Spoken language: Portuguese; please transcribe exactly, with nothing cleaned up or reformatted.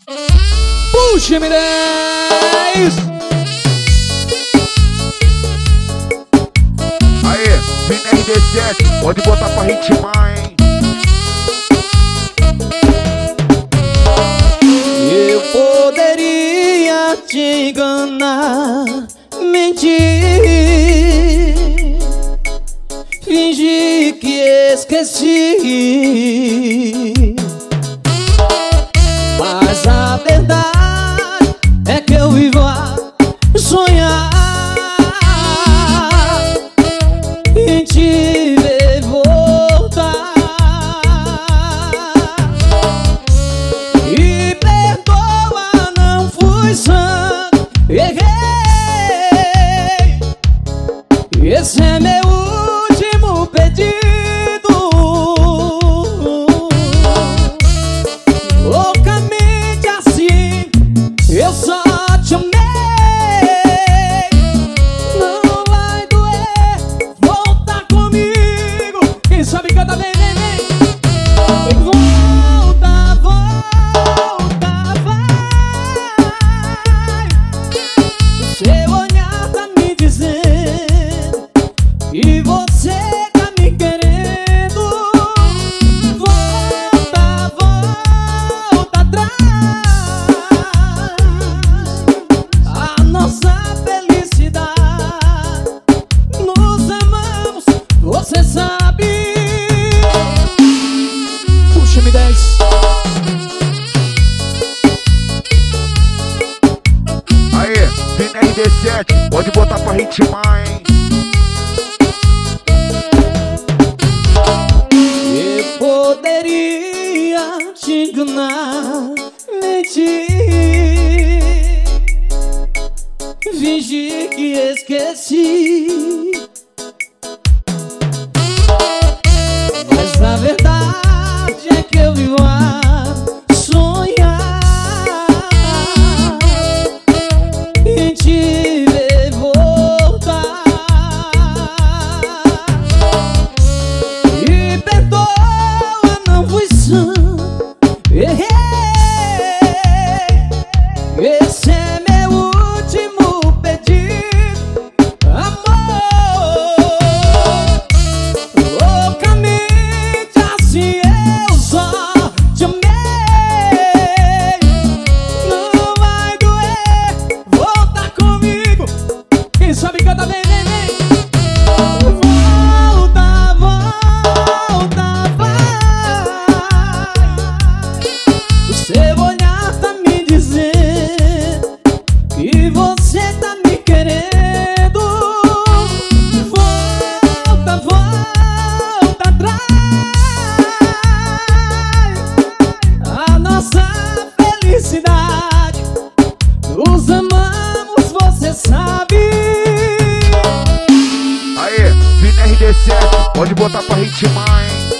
Puxa, M dez! Aê, vem R D sete, pode botar pra ritmar, hein? Eu poderia te enganar, mentir, fingir que esqueci, mas a verdade é que eu vivo a sonhar em te ver voltar. E perdoa, não fui santo, errei. Esse é meu último pedido. Loucamente assim, eu só te amei. Não vai doer, volta comigo. Quem sabe canta bem, vem, vem. Volta, volta, vai. Seu olhar tá me dizendo e você tá me querendo. Volta, volta atrás. A nossa felicidade, nos amamos, você sabe. Puxa, M dez! Aê, vem R D sete, pode botar pra ritmar, hein? Eu poderia te enganar, mentir, fingir que esqueci, mas a verdade é que eu vivo a sonhar em te ver voltar. E perdoa, não fui santo, errei. Esse é meu último pedido, amor. Loucamente assim eu só te amei. Não vai doer, volta comigo. Quem sabe canta bem, vem, vem. Volta, volta, vai. O seu olhar tá me dizendo que você tá me querendo. Volta, volta atrás. A nossa felicidade, nos amamos, você sabe. Aê, vem R D sete, pode botar pra ritmar, hein?